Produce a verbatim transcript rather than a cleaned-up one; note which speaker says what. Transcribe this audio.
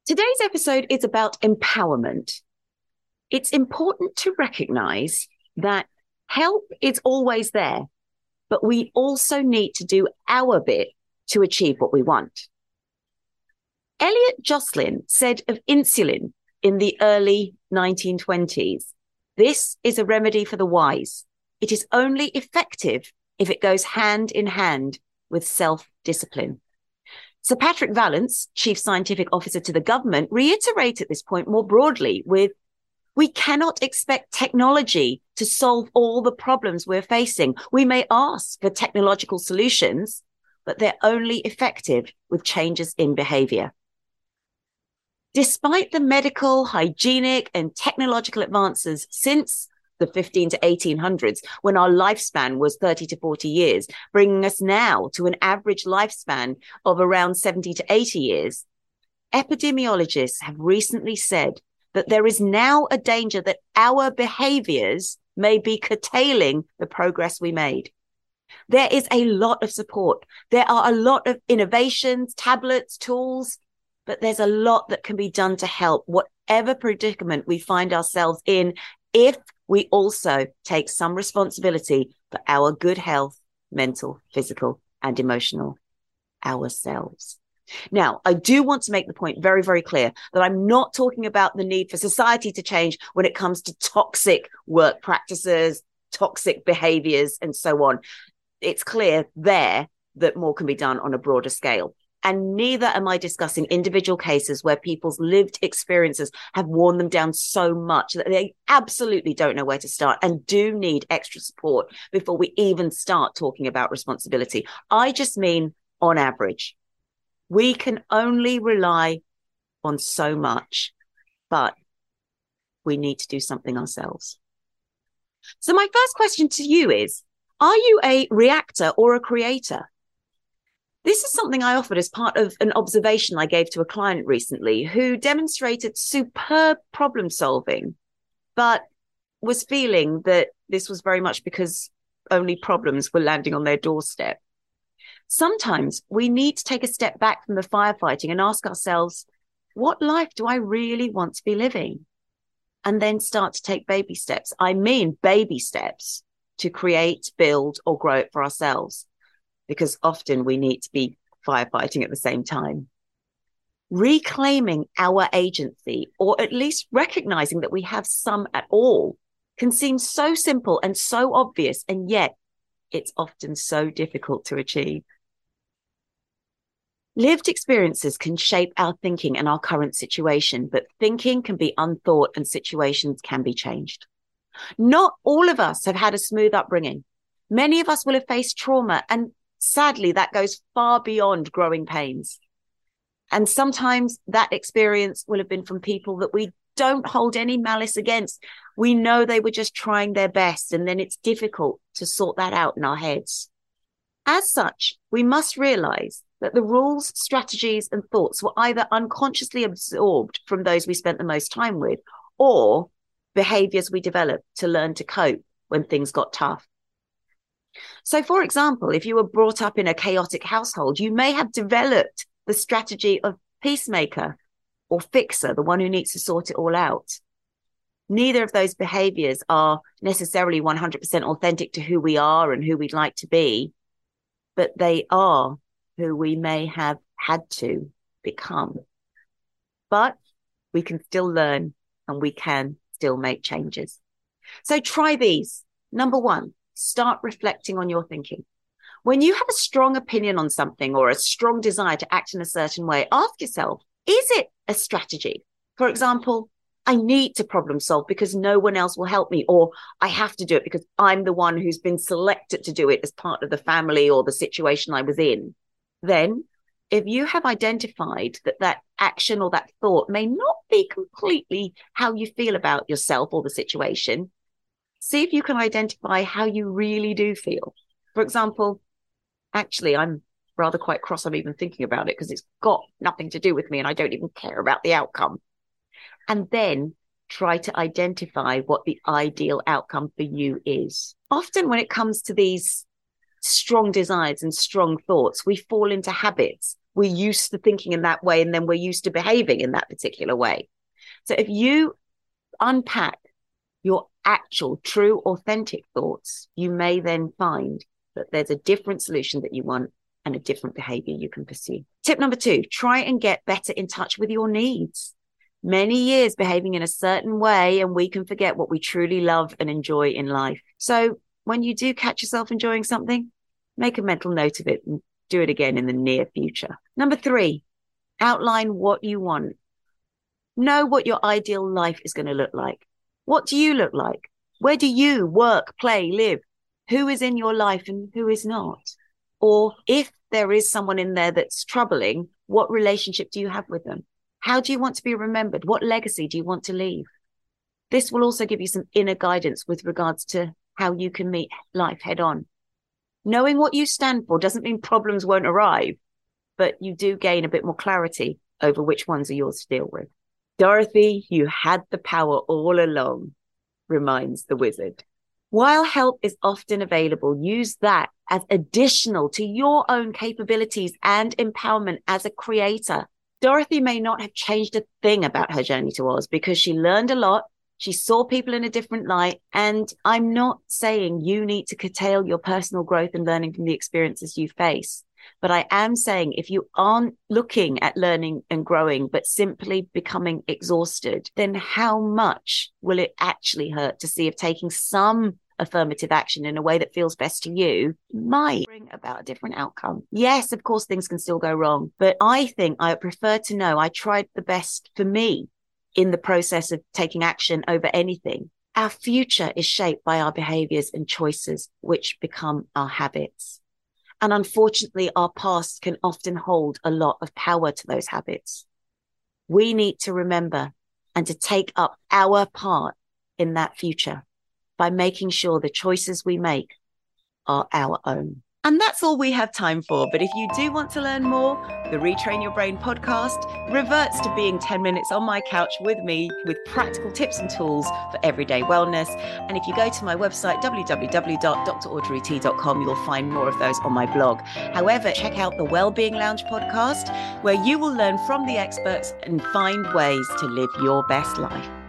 Speaker 1: Today's episode is about empowerment. It's important to recognize that help is always there, but we also need to do our bit to achieve what we want. Elliot Jocelyn said of insulin in the early nineteen twenties, "This is a remedy for the wise. It is only effective if it goes hand in hand with self-discipline." Sir Patrick Vallance, Chief Scientific Officer to the government, reiterated this point more broadly with, "We cannot expect technology to solve all the problems we're facing. We may ask for technological solutions, but they're only effective with changes in behavior." Despite the medical, hygienic, and technological advances since the fifteen to eighteen hundreds, when our lifespan was thirty to forty years, bringing us now to an average lifespan of around seventy to eighty years, epidemiologists have recently said that there is now a danger that our behaviors may be curtailing the progress we made. There is a lot of support. There are a lot of innovations, tablets, tools, but there's a lot that can be done to help whatever predicament we find ourselves in if we also take some responsibility for our good health, mental, physical, and emotional, ourselves. Now, I do want to make the point very, very clear that I'm not talking about the need for society to change when it comes to toxic work practices, toxic behaviors, and so on. It's clear there that more can be done on a broader scale. And neither am I discussing individual cases where people's lived experiences have worn them down so much that they absolutely don't know where to start and do need extra support before we even start talking about responsibility. I just mean on average. We can only rely on so much, but we need to do something ourselves. So my first question to you is, are you a reactor or a creator? This is something I offered as part of an observation I gave to a client recently who demonstrated superb problem solving, but was feeling that this was very much because only problems were landing on their doorstep. Sometimes we need to take a step back from the firefighting and ask ourselves, what life do I really want to be living? And then start to take baby steps. I mean, baby steps to create, build, or grow it for ourselves. Because often we need to be firefighting at the same time. Reclaiming our agency, or at least recognizing that we have some at all, can seem so simple and so obvious, and yet it's often so difficult to achieve. Lived experiences can shape our thinking and our current situation, but thinking can be unthought and situations can be changed. Not all of us have had a smooth upbringing. Many of us will have faced trauma, and sadly, that goes far beyond growing pains. And sometimes that experience will have been from people that we don't hold any malice against. We know they were just trying their best, and then it's difficult to sort that out in our heads. As such, we must realize that the rules, strategies, and thoughts were either unconsciously absorbed from those we spent the most time with, or behaviors we developed to learn to cope when things got tough. So, for example, if you were brought up in a chaotic household, you may have developed the strategy of peacemaker or fixer, the one who needs to sort it all out. Neither of those behaviors are necessarily one hundred percent authentic to who we are and who we'd like to be, but they are who we may have had to become. But we can still learn and we can still make changes. So try these. Number one, start reflecting on your thinking. When you have a strong opinion on something or a strong desire to act in a certain way, ask yourself, is it a strategy? For example, I need to problem solve because no one else will help me, or I have to do it because I'm the one who's been selected to do it as part of the family or the situation I was in. Then, if you have identified that that action or that thought may not be completely how you feel about yourself or the situation, see if you can identify how you really do feel. For example, actually, I'm rather quite cross I'm even thinking about it because it's got nothing to do with me and I don't even care about the outcome. And then try to identify what the ideal outcome for you is. Often when it comes to these strong desires and strong thoughts, we fall into habits we're used to thinking in that way, and then we're used to behaving in that particular way. So if you unpack your actual, true, authentic thoughts, you may then find that there's a different solution that you want and a different behavior you can pursue. Tip number two, try and get better in touch with your needs. Many years behaving in a certain way, and we can forget what we truly love and enjoy in life. So when you do catch yourself enjoying something, make a mental note of it and do it again in the near future. Number three, outline what you want. Know what your ideal life is going to look like. What do you look like? Where do you work, play, live? Who is in your life and who is not? Or if there is someone in there that's troubling, what relationship do you have with them? How do you want to be remembered? What legacy do you want to leave? This will also give you some inner guidance with regards to how you can meet life head on. Knowing what you stand for doesn't mean problems won't arrive, but you do gain a bit more clarity over which ones are yours to deal with. Dorothy, you had the power all along, reminds the wizard. While help is often available, use that as additional to your own capabilities and empowerment as a creator. Dorothy may not have changed a thing about her journey to Oz because she learned a lot. She saw people in a different light. And I'm not saying you need to curtail your personal growth and learning from the experiences you face. But I am saying if you aren't looking at learning and growing, but simply becoming exhausted, then how much will it actually hurt to see if taking some affirmative action in a way that feels best to you might bring about a different outcome? Yes, of course, things can still go wrong. But I think I prefer to know I tried the best for me in the process of taking action over anything. Our future is shaped by our behaviors and choices, which become our habits. And unfortunately, our past can often hold a lot of power to those habits. We need to remember and to take up our part in that future by making sure the choices we make are our own. And that's all we have time for. But if you do want to learn more, the Retrain Your Brain podcast reverts to being ten minutes on my couch with me with practical tips and tools for everyday wellness. And if you go to my website, w w w dot d r audrey t dot com, you'll find more of those on my blog. However, check out the Wellbeing Lounge podcast, where you will learn from the experts and find ways to live your best life.